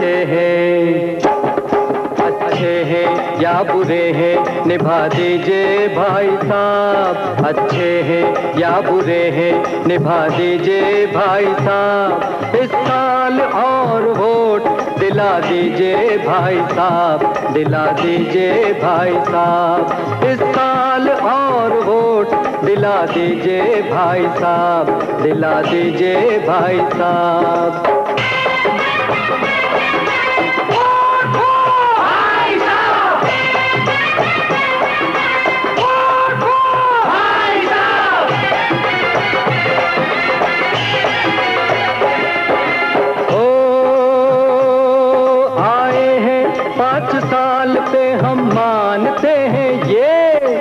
अच्छे हैं या बुरे हैं निभा दीजिए भाई साहब, अच्छे हैं या बुरे हैं निभा दीजिए भाई साहब। इस साल और वोट दिला दीजिए भाई साहब, दिला दीजिए भाई साहब। इस साल और वोट दिला दीजिए भाई साहब, दिला दीजिए भाई साहब। पे हम मानते हैं ये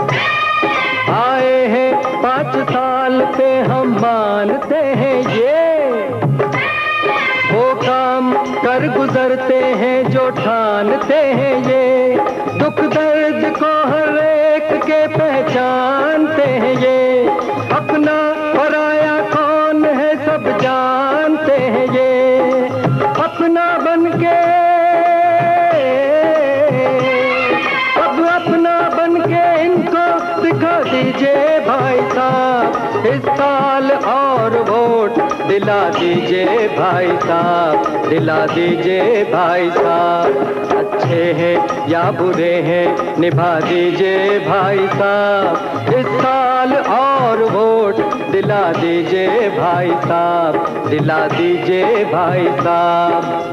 आए हैं, 5 साल पे हम मानते हैं ये, वो काम कर गुजरते हैं जो ठानते हैं ये, दुख दर्द को हर एक के पहचानते हैं ये, अपना पराया कौन है सब जानते हैं ये, अपना बन के दिखा दीजिए भाई साहब। इस साल और वोट दिला दीजिए भाई साहब, दिला दीजिए भाई साहब। अच्छे हैं या बुरे हैं निभा दीजिए भाई साहब। इस साल और वोट दिला दीजिए भाई साहब, दिला दीजिए भाई साहब।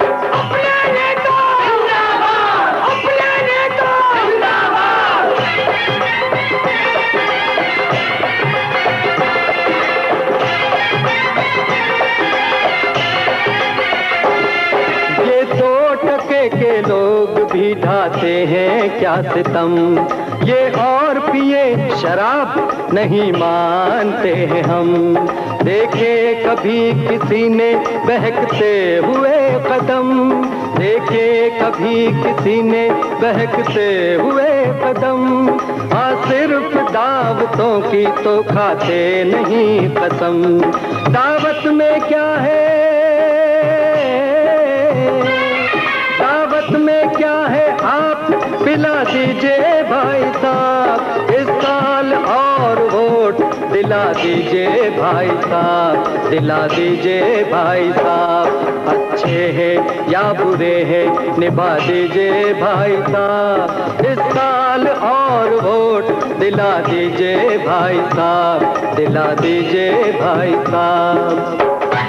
के लोग भी ढाते हैं क्या सितम, ये और पिए शराब नहीं मानते हैं हम। देखे कभी किसी ने बहकते हुए कदम, देखे कभी किसी ने बहकते हुए कदम। हाँ सिर्फ दावतों की तो खाते नहीं कसम, दावत में क्या है, में क्या है आप पिला दीजिए भाई साहब। इस साल और वोट दिला दीजिए भाई साहब, दिला दीजिए भाई साहब। अच्छे हैं या बुरे हैं निभा दीजिए भाई साहब। इस साल और वोट दिला दीजिए भाई साहब, दिला दीजिए भाई साहब।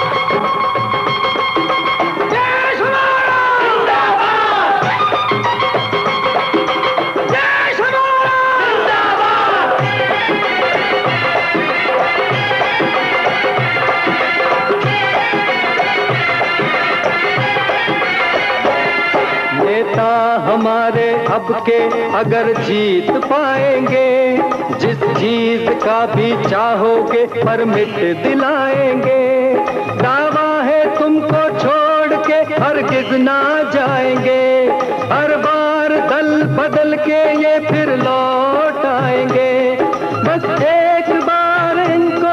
नेता हमारे अब के अगर जीत पाएंगे, जिस चीज का भी चाहोगे परमिट दिलाएंगे। दावा है तुमको छोड़ के हरगिज ना जाएंगे, हर बार दल बदल के ये फिर लौट आएंगे। बस एक बार इनको,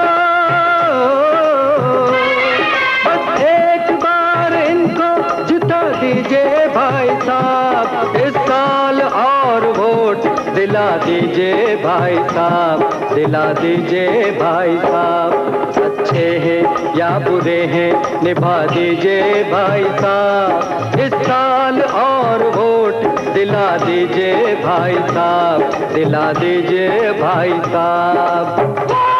बस एक बार इनको जिता दीजिए भाई साहब। इस साल और वोट दिला दीजिए भाई साहब, दिला दीजिए भाई साहब। अच्छे हैं या बुरे हैं निभा दीजिए भाई साहब। इस साल और वोट दिला दीजिए भाई साहब, दिला दीजिए भाई साहब।